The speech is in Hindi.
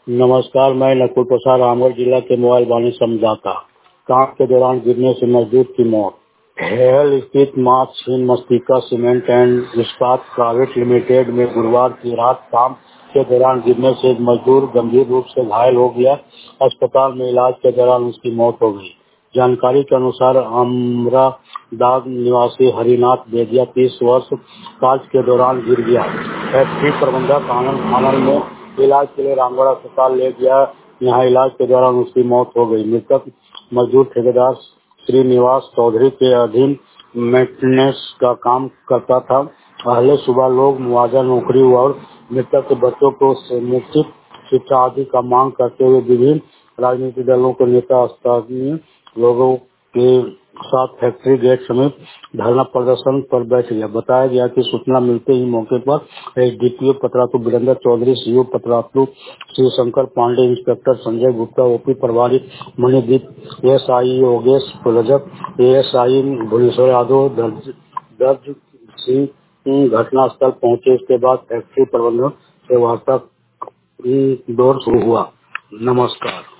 नमस्कार, मैं नकुल प्रसाद रामगढ़ जिला के मोबाइल वाणी समझाता। काम के दौरान गिरने से मजदूर की मौत। हेल स्थित मां छिन्नमस्तिका सीमेंट एंड इस्पात प्राइवेट लिमिटेड में गुरुवार की रात काम के दौरान गिरने से एक मजदूर गंभीर रूप से घायल हो गया। अस्पताल में इलाज के दौरान उसकी मौत हो गई। जानकारी के अनुसार अमरादाग निवासी हरिनाथ बेदिया 30 वर्ष कार्य के दौरान गिर गया। फैक्ट्री प्रबंधक आनंद में इलाज के लिए रामगढ़ अस्पताल ले गया। यहाँ इलाज के दौरान उसकी मौत हो गई। मृतक मजदूर ठेकेदार श्रीनिवास चौधरी के अधीन मेंटेनेंस का काम करता था। पहले सुबह लोग मुआवजा नौकरी और मृतक के बच्चों को समुचित शिक्षा आदि का मांग करते हुए विभिन्न राजनीतिक दलों के नेता स्थानीय लोगों के साथ फैक्ट्री गेट समेत धरना प्रदर्शन पर बैठ गया। बताया गया कि सूचना मिलते ही मौके पर SDPO Patratu Virendra Chaudhary, CO Patratu Shri Shankar Pandey, inspector Sanjay Gupta, OP प्रभारी मणिदीप, एएसआई योगेश प्रजक, एएसआई भुवनेश्वर यादव दर्ज सिंह घटनास्थल पहुंचे। इसके बाद फैक्ट्री प्रबंधन से वार्ता दौर शुरू हुआ। नमस्कार।